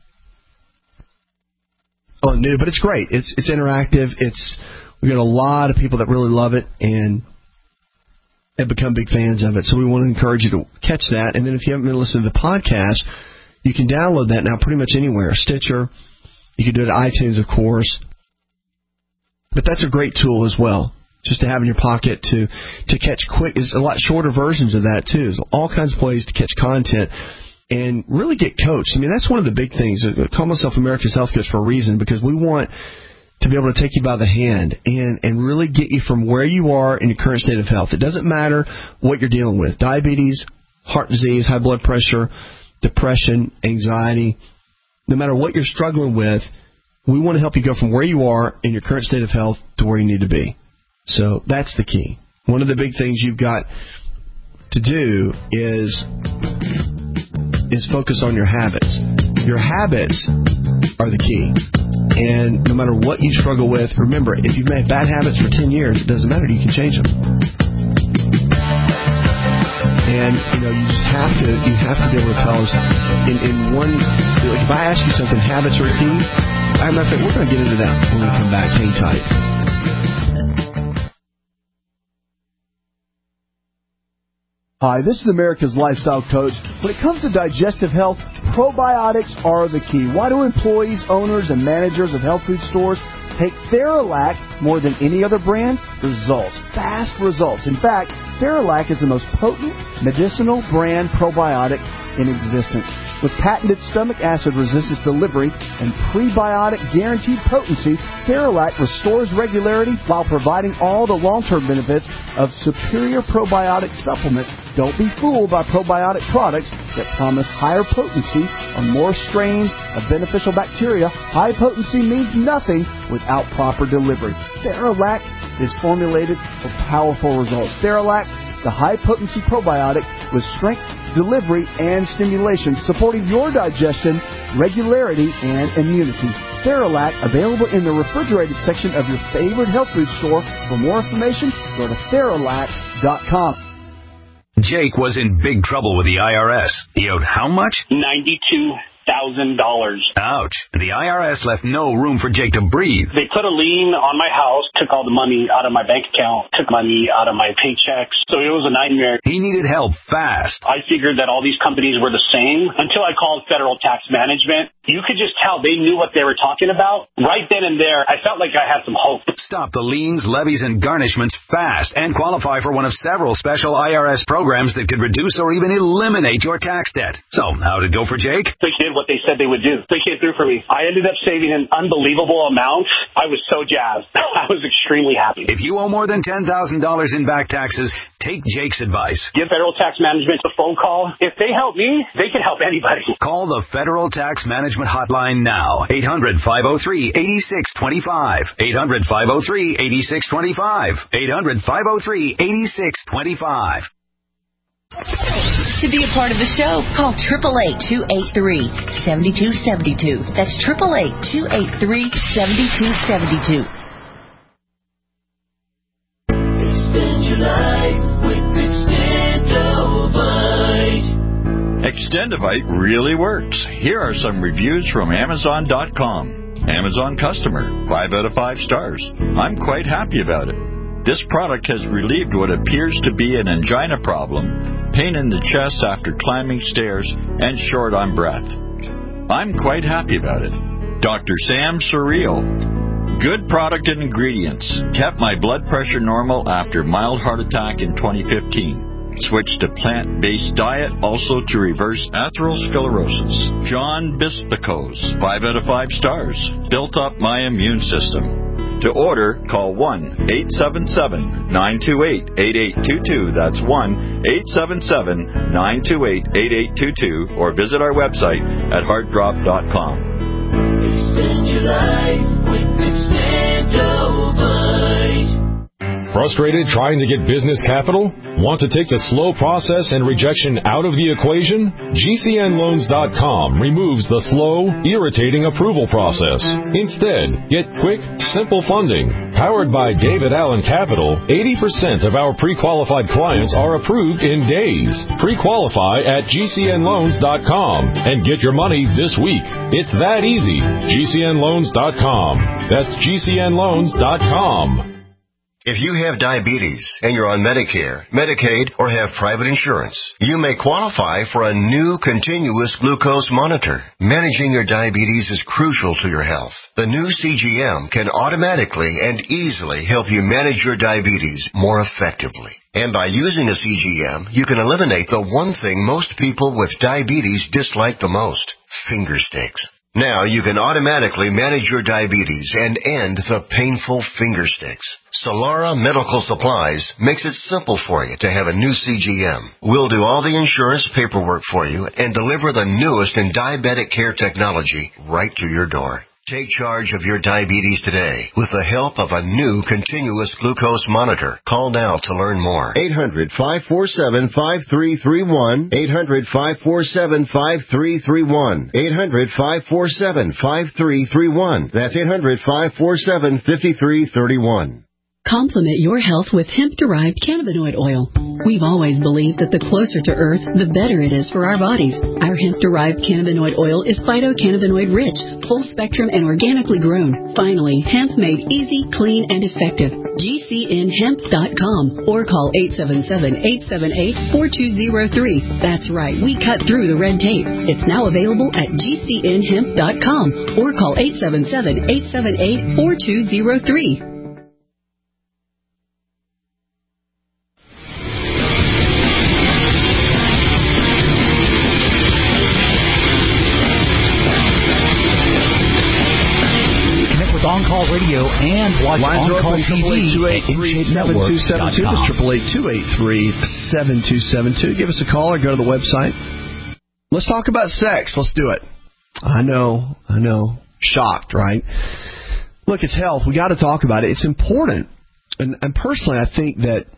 on new. But it's great. It's it's interactive. It's we've got a lot of people that really love it and have become big fans of it. So we want to encourage you to catch that. And then if you haven't been listening to the podcast, you can download that now pretty much anywhere. Stitcher. You can do it at iTunes, of course. But that's a great tool as well, just to have in your pocket to, to catch quick. There's a lot shorter versions of that, too. There's all kinds of ways to catch content and really get coached. I mean, that's one of the big things. I call myself America's Health Coach for a reason, because we want to be able to take you by the hand and, and really get you from where you are in your current state of health. It doesn't matter what you're dealing with. Diabetes, heart disease, high blood pressure, depression, anxiety. No matter what you're struggling with, we want to help you go from where you are in your current state of health to where you need to be. So that's the key. One of the big things you've got to do is is focus on your habits. Your habits are the key. And no matter what you struggle with, remember, if you've made bad habits for ten years, it doesn't matter. You can change them. And, you know, you just have to, you have to be able to tell us in, in one, like if I ask you something, habits are key, as a matter of fact, we're going to get into that when we come back. Hang tight. Hi, this is America's Lifestyle Coach. When it comes to digestive health, Probiotics are the key. Why do employees, owners, and managers of health food stores take Theralac more than any other brand? Results. Fast results. In fact, Theralac is the most potent medicinal brand probiotic in existence. With patented stomach acid resistance delivery and prebiotic guaranteed potency, Theralac restores regularity while providing all the long-term benefits of superior probiotic supplements. Don't be fooled by probiotic products that promise higher potency or more strains of beneficial bacteria. High potency means nothing without proper delivery. Theralac is formulated for powerful results. Theralac, the high-potency probiotic with strength, delivery, and stimulation, supporting your digestion, regularity, and immunity. Theralac, available in the refrigerated section of your favorite health food store. For more information, go to Theralac dot com. Jake was in big trouble with the I R S. He owed how much? ninety-two thousand dollars. Ouch. The I R S left no room for Jake to breathe. They put a lien on my house, took all the money out of my bank account, took money out of my paychecks. So it was a nightmare. He needed help fast. I figured that all these companies were the same until I called Federal Tax Management. You could just tell they knew what they were talking about. Right then and there, I felt like I had some hope. Stop the liens, levies, and garnishments fast and qualify for one of several special I R S programs that could reduce or even eliminate your tax debt. So, how did it go for Jake? They did what they said they would do. They came through for me. I ended up saving an unbelievable amount. I was so jazzed. I was extremely happy. If you owe more than ten thousand dollars in back taxes, take Jake's advice. Give Federal Tax Management a phone call. If they help me, they can help anybody. Call the Federal Tax Management Hotline now. eight hundred, five oh three, eight six two five. eight hundred, five oh three, eight six two five. eight hundred, five oh three, eight six two five. To be a part of the show, call eight eight eight, two eight three, seven two seven two. That's eight eight eight, two eight three, seven two seven two. Extend your life with Extendovite. Extendovite really works. Here are some reviews from Amazon dot com. Amazon customer, five out of five stars. I'm quite happy about it. This product has relieved what appears to be an angina problem, pain in the chest after climbing stairs, and short on breath. I'm quite happy about it. Doctor Sam Surreal. Good product and ingredients. Kept my blood pressure normal after mild heart attack in twenty fifteen. Switched to plant-based diet, also to reverse atherosclerosis. John Bispicos, five out of five stars. Built up my immune system. To order, call one eight seven seven, nine two eight, eight eight two two. That's one eight seven seven, nine two eight, eight eight two two. Or visit our website at heart drop dot com. Extend your life with Extendovite. Frustrated trying to get business capital? Want to take the slow process and rejection out of the equation? G C N loans dot com removes the slow, irritating approval process. Instead, get quick, simple funding. Powered by David Allen Capital, eighty percent of our pre-qualified clients are approved in days. Pre-qualify at G C N loans dot com and get your money this week. It's that easy. G C N loans dot com. That's G C N loans dot com. If you have diabetes and you're on Medicare, Medicaid, or have private insurance, you may qualify for a new continuous glucose monitor. Managing your diabetes is crucial to your health. The new C G M can automatically and easily help you manage your diabetes more effectively. And by using a C G M, you can eliminate the one thing most people with diabetes dislike the most: finger sticks. Now you can automatically manage your diabetes and end the painful finger sticks. Solara Medical Supplies makes it simple for you to have a new C G M. We'll do all the insurance paperwork for you and deliver the newest in diabetic care technology right to your door. Take charge of your diabetes today with the help of a new continuous glucose monitor. Call now to learn more. eight hundred, five four seven, five three three one. eight hundred, five four seven, five three three one. eight hundred, five four seven, five three three one. That's eight hundred, five four seven, five three three one. Complement your health with hemp-derived cannabinoid oil. We've always believed that the closer to Earth, the better it is for our bodies. Our hemp-derived cannabinoid oil is phytocannabinoid-rich, full-spectrum, and organically grown. Finally, hemp made easy, clean, and effective. G C N hemp dot com or call eight seven seven, eight seven eight, four two zero three. That's right, we cut through the red tape. It's now available at G C N hemp dot com or call eight seven seven, eight seven eight, four two zero three. On-Call Radio and watch On-Call T V at In Shape Network dot com. That's triple eight two eight three seven two seven two. Give us a call or go to the website. Let's talk about sex. Let's do it. I know, I know. Shocked, right? Look, it's health. We got to talk about it. It's important. And, and personally, I think that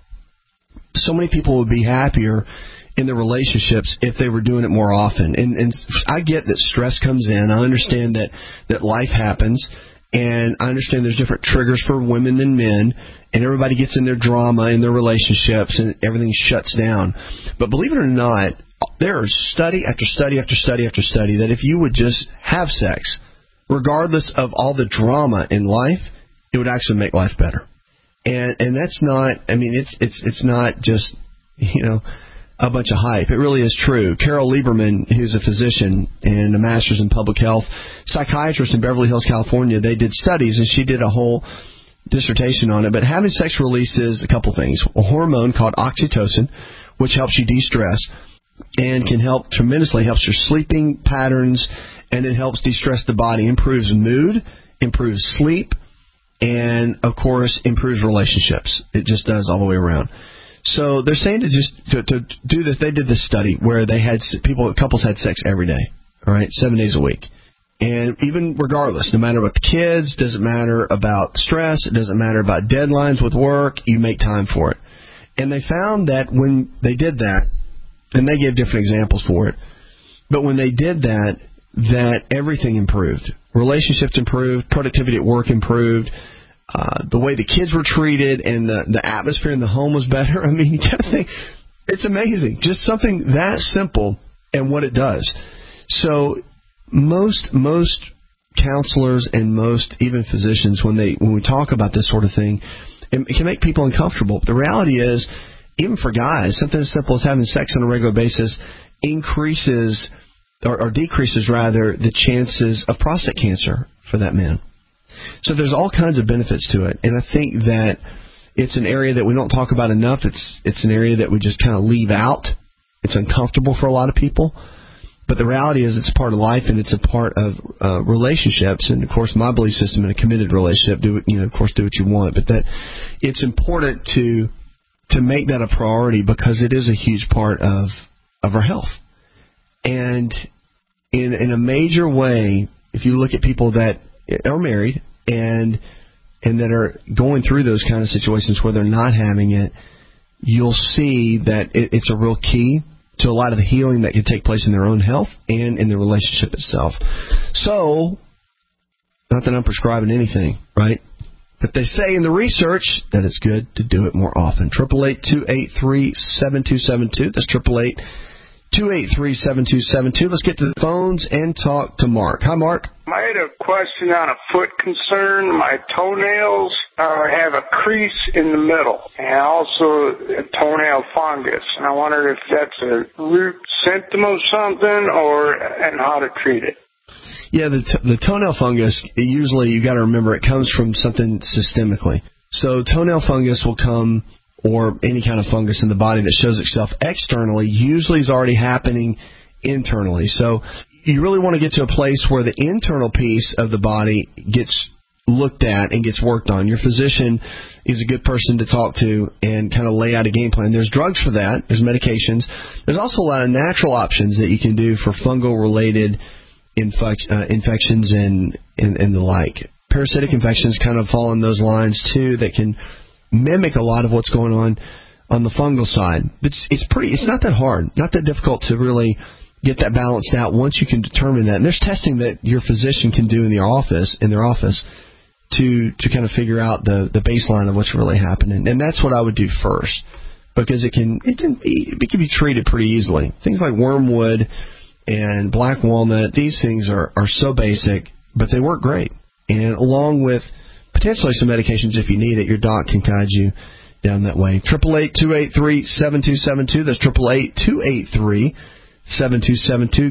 so many people would be happier in their relationships if they were doing it more often. And, and I get that stress comes in. I understand that, that life happens. And I understand there's different triggers for women than men, and everybody gets in their drama in their relationships, and everything shuts down. But believe it or not, there is study after study after study after study that if you would just have sex, regardless of all the drama in life, it would actually make life better. And and that's not, I mean, it's it's it's not just, you know, a bunch of hype. It really is true. Carol Lieberman, who's a physician and a master's in public health, psychiatrist in Beverly Hills, California, they did studies, and she did a whole dissertation on it. But having sex releases a couple things. A hormone called oxytocin, which helps you de-stress and can help tremendously, helps your sleeping patterns, and it helps de-stress the body, improves mood, improves sleep, and, of course, improves relationships. It just does all the way around. So they're saying to just to, to do this. They did this study where they had people, couples had sex every day, all right, seven days a week, and even regardless, no matter what the kids, doesn't matter about stress, it doesn't matter about deadlines with work, you make time for it. And they found that when they did that, and they gave different examples for it, but when they did that, that everything improved. Relationships improved, productivity at work improved. Uh, the way the kids were treated and the, the atmosphere in the home was better. I mean, you got to think, it's amazing. Just something that simple and what it does. So most most counselors and most even physicians, when they when we talk about this sort of thing, it, it can make people uncomfortable. But the reality is, even for guys, something as simple as having sex on a regular basis increases or, or decreases, rather, the chances of prostate cancer for that man. So there's all kinds of benefits to it, and I think that it's an area that we don't talk about enough. It's it's an area that we just kind of leave out. It's uncomfortable for a lot of people, but the reality is it's a part of life, and it's a part of uh, relationships. And of course, my belief system in a committed relationship, do you know, of course, do what you want, but that it's important to to make that a priority because it is a huge part of of our health. And in in a major way, if you look at people that are married and and that are going through those kind of situations where they're not having it, you'll see that it, it's a real key to a lot of the healing that can take place in their own health and in the relationship itself. So, not that I'm prescribing anything, right? But they say in the research that it's good to do it more often. triple eight, two eight three, seven two seven two. That's triple eight, two eight three, seven two seven two. Let's get to the phones and talk to Mark. Hi, Mark. I had a question on a foot concern. My toenails uh, have a crease in the middle and also a toenail fungus. And I wondered if that's a root symptom of something or and how to treat it. Yeah, the, t- the toenail fungus, usually you got to remember it comes from something systemically. So toenail fungus will come, or any kind of fungus in the body that shows itself externally, usually is already happening internally. So you really want to get to a place where the internal piece of the body gets looked at and gets worked on. Your physician is a good person to talk to and kind of lay out a game plan. There's drugs for that. There's medications. There's also a lot of natural options that you can do for fungal-related infec- uh, infections and, and, and the like. Parasitic infections kind of fall in those lines, too, that can mimic a lot of what's going on on the fungal side. It's, it's pretty. It's not that hard, not that difficult to really get that balanced out once you can determine that. And there's testing that your physician can do in their office, in their office, to to kind of figure out the, the baseline of what's really happening. And that's what I would do first, because it can it can be it can be treated pretty easily. Things like wormwood and black walnut, these things are, are so basic, but they work great. And along with potentially some medications if you need it, your doc can guide you down that way. eight eight eight, two eight three, seven two seven two. That's eight eight eight, two eight three, seven two seven two.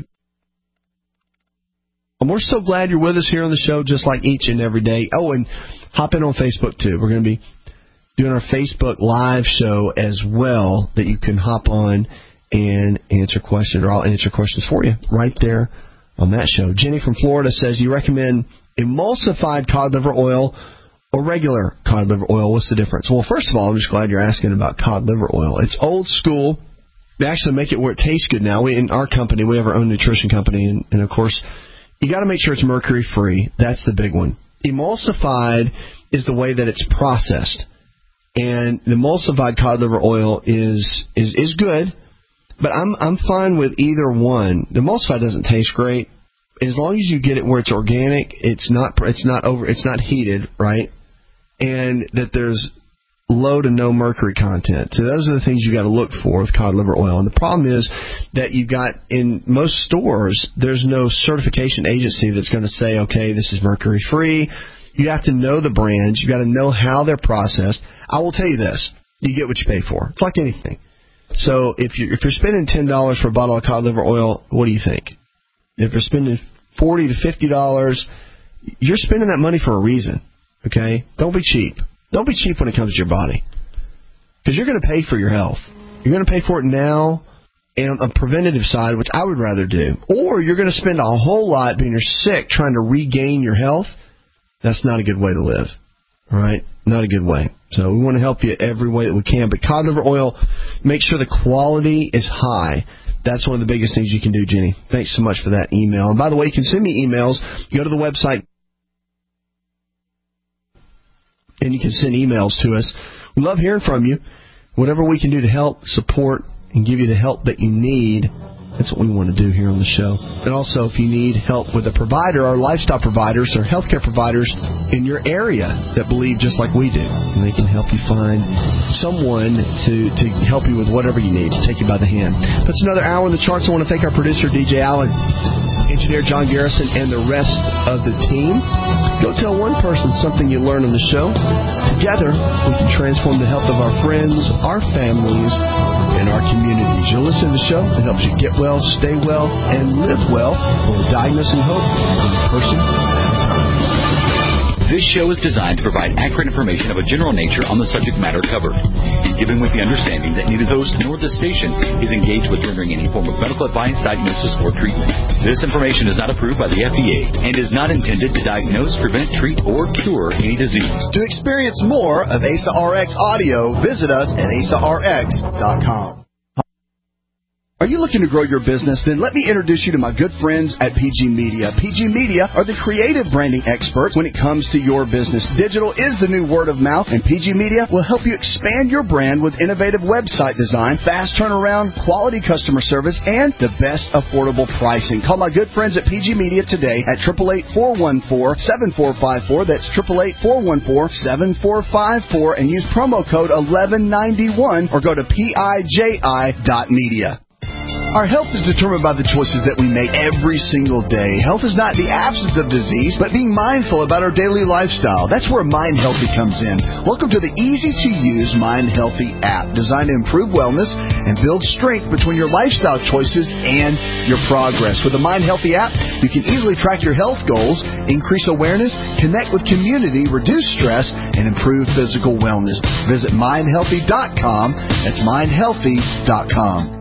And we're so glad you're with us here on the show, just like each and every day. Oh, and hop in on Facebook, too. We're going to be doing our Facebook Live show as well, that you can hop on and answer questions, or I'll answer questions for you right there on that show. Jenny from Florida says, you recommend emulsified cod liver oil or regular cod liver oil? What's the difference? Well, first of all, I'm just glad you're asking about cod liver oil. It's old school. They actually make it where it tastes good now. We, in our company, we have our own nutrition company, and, and of course, you got to make sure it's mercury-free. That's the big one. Emulsified is the way that it's processed. And the emulsified cod liver oil is is, is good, but I'm I'm fine with either one. The emulsified doesn't taste great. As long as you get it where it's organic, it's not it's not over it's not heated, right? And that there's low to no mercury content. So those are the things you got to look for with cod liver oil. And the problem is that you've got, in most stores, there's no certification agency that's going to say, okay, this is mercury free. You have to know the brands. You got to know how they're processed. I will tell you this: you get what you pay for. It's like anything. So if you're if you're spending ten dollars for a bottle of cod liver oil, what do you think? If you're spending forty to fifty dollars, you're spending that money for a reason. Okay, don't be cheap. Don't be cheap when it comes to your body, because you're going to pay for your health. You're going to pay for it now, and on a preventative side, which I would rather do, or you're going to spend a whole lot being you're sick trying to regain your health. That's not a good way to live. All right, not a good way. So we want to help you every way that we can. But cod liver oil, make sure the quality is high. That's one of the biggest things you can do, Jenny. Thanks so much for that email. And by the way, you can send me emails. Go to the website, and you can send emails to us. We love hearing from you. Whatever we can do to help, support, and give you the help that you need, that's what we want to do here on the show. And also, if you need help with a provider, our lifestyle providers or healthcare providers in your area that believe just like we do, and they can help you find someone to, to help you with whatever you need, to take you by the hand. That's another hour in the charts. I want to thank our producer, D J Allen, engineer John Garrison, and the rest of the team. Go tell one person something you learned on the show. Together, we can transform the health of our friends, our families, and our communities. You'll listen to the show. It helps you get well, stay well, and live well. We'll diagnose and hope in a person at a time. This show is designed to provide accurate information of a general nature on the subject matter covered, given with the understanding that neither host nor the station is engaged with rendering any form of medical advice, diagnosis, or treatment. This information is not approved by the F D A and is not intended to diagnose, prevent, treat, or cure any disease. To experience more of A S A R X audio, visit us at A S A R X dot com. Are you looking to grow your business? Then let me introduce you to my good friends at P G Media. P G Media are the creative branding experts when it comes to your business. Digital is the new word of mouth, and P G Media will help you expand your brand with innovative website design, fast turnaround, quality customer service, and the best affordable pricing. Call my good friends at P G Media today at eight eight eight, four one four, seven four five four. That's eight eight eight, four one four, seven four five four, and use promo code eleven ninety-one or go to P I J I dot media. Our health is determined by the choices that we make every single day. Health is not the absence of disease, but being mindful about our daily lifestyle. That's where Mind Healthy comes in. Welcome to the easy-to-use Mind Healthy app, designed to improve wellness and build strength between your lifestyle choices and your progress. With the Mind Healthy app, you can easily track your health goals, increase awareness, connect with community, reduce stress, and improve physical wellness. Visit mind healthy dot com. That's mind healthy dot com.